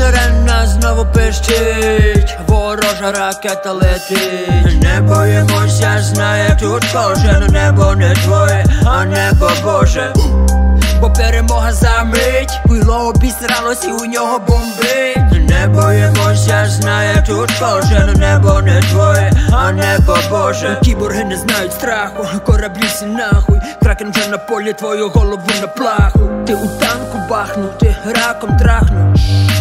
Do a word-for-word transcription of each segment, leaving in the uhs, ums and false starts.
сирена знову пищить, ворожа ракета летить. Не боїмося, знає тут кожен, небо не твоє, а небо Боже. Бо перемога за мить, пило обісралось і у нього бомбить. Не боїмося, знає тут кожен, небо не твоє, а небо Боже. Кіборги не знають страху, кораблі всі нахуй, кракен вже на полі, твою голову на плаху. Ти у танку бахну, ти раком трахну.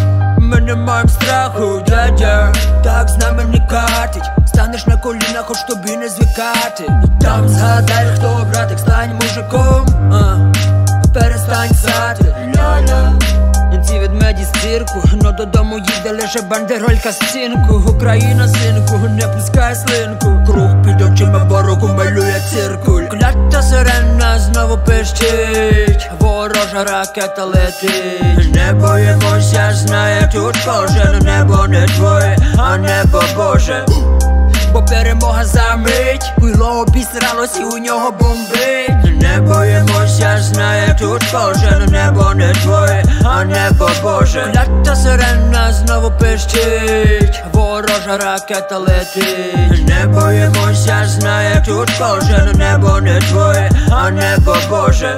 Ми не маєм страху, дядя, так з нами не катить. Станеш на колінах, хоч тобі не звикати. Там згадай, хто братик, стань мужиком, а перестань сати, ля-ля. Ці ведмеді з цирку, но додому їде лише бандеролька з цинку. Україна, синку, не пускай слинку. Круг під очима ворогу малює циркуль. Клята сирена знову пищить, ворожа ракета летить. Не боїмося, знає тут кожен, небо не твоє, а небо Боже. Бо перемога за мить, пило обісралось і у нього бомбить. Не боїмося, знає тут кожен, небо не твоє, а небо Боже. Клята сирена знову пищить, ворожа ракета летить. Не боїмося, знає тут кожен, небо не твоє, а небо Боже.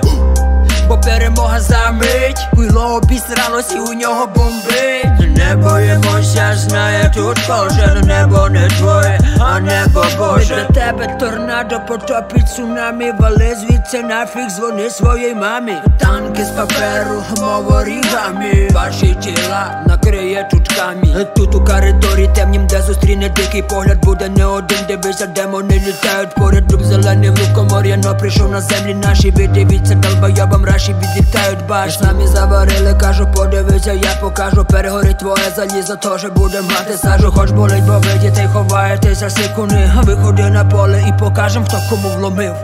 Бо перемога за мить, пило обісралось і у нього бомбить. Не боїмося, знає тут кожен, небо не твоє, а небо Боже. Ми для тебе торнадо потопить цунамі, вали звідси нафіг, дзвони своїй мамі. Танки з паперу, мов орігамі, ваші тіла накриє чучками. Тут у коридорі темнім, де зустріне дикий погляд, буде не один, дивися, демони літають поряд. Дуб зелений в лукомор'я, но прийшов на землі наші. Віддивіться долбойобам, раші відлітають баш. Самі заварили, кажу, подивися, я покажу. Перегорить твоє залізо, тож будем мати сажу. Хоч болить, бо ви дітей ховаєтеся секунди. Виходи на поле і покажем, хто кому вломив.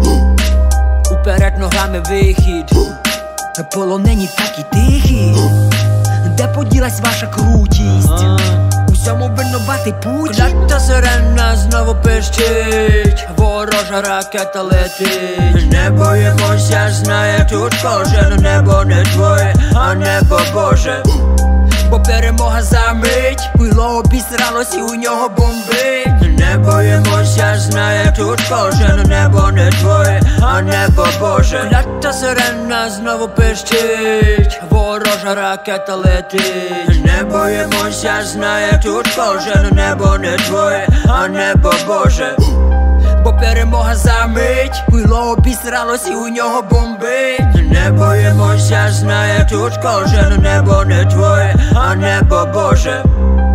Уперед ногами вихід, полонені такі тихі. Де поділась ваша крутість? У всьому винуватий Путін. Клята сирена знову пищить, ворожа ракета летить. Не боїмося, знає тут кожен, небо не твоє, а небо Боже. Бо перемога за мить, пило обісралось і у нього бомбить. Не боїмося, знає тут кожен, небо не твоє, а небо Боже. Клята сирена знову пищить, ворожа ракета летить. Не боїмося, знає тут кожен, небо не твоє, а небо Боже. Бо перемога за мить, пило обісралось і у нього бомбить. Не боїмося, знає тут кожен, небо не твоє, а небо Боже.